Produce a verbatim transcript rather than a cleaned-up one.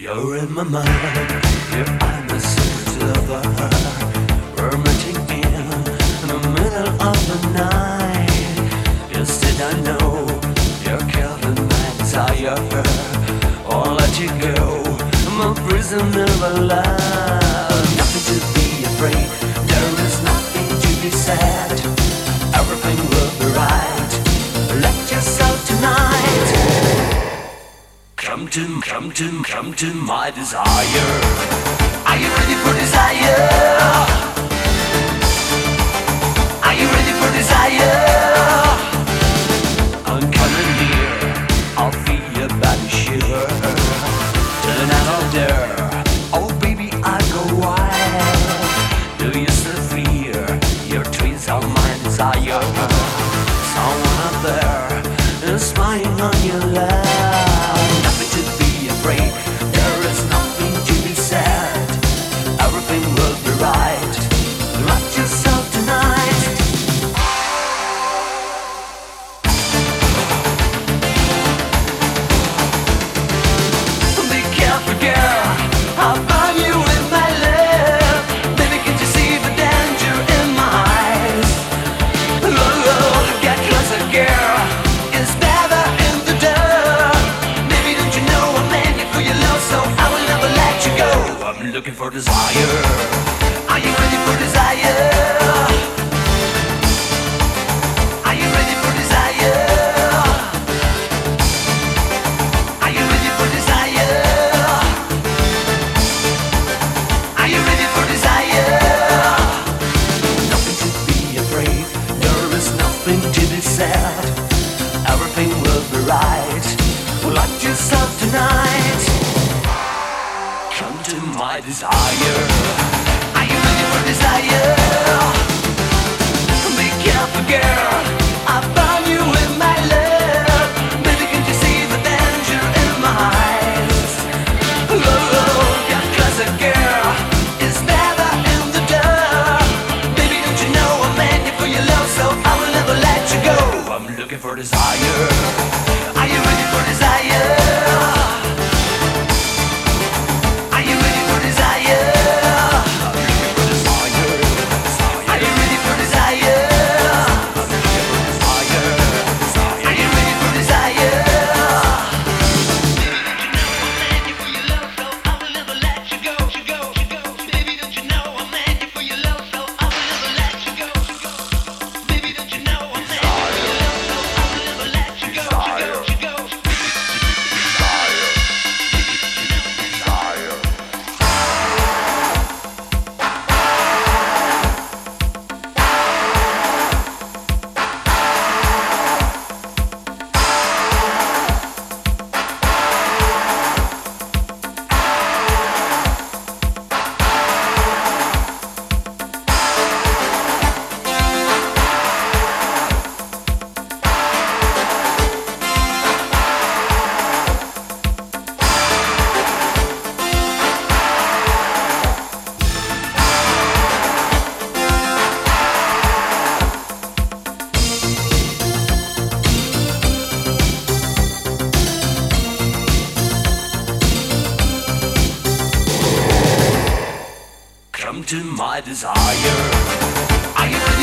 You're in my mind, you're I'm a secret lover, romantic in the middle of the night. Instead I know you're killing my desire. I'll let you go, I'm a prisoner of love. Nothing to be afraid, there is nothing to be said. Everything will be right, let yourself tonight. Come to, come to, come to my desire. Are you ready for desire? Are you ready for desire? I'm coming near, I'll feel your body shiver. Tonight out there, oh baby I go wild. Do you still fear your twins are my desire? Someone out there is spying on your love. Nothing to be afraid, there is nothing to be said. Everything will be right, let yourself tonight. Be careful girl, I'll find you with my love. Baby can't you see the danger in my eyes? Oh, oh, get closer girl, it's never in the dark. So I will never let you go. I'm looking for desire. Are you ready for desire? Are you ready for desire? Are you ready for desire? Are you ready for desire? Nothing to be afraid, there is nothing to be said. Everything will be right, let yourself tonight. Come to my desire. Are you ready for desire? Be careful girl, I found you with my love. Baby can't you see the danger in my eyes? Oh, get closer girl, it's never in the dark. Baby don't you know I'm meant for your love, so I will never let you go. I'm looking for desire. Are you ready for desire? Come to my desire. Are you ready?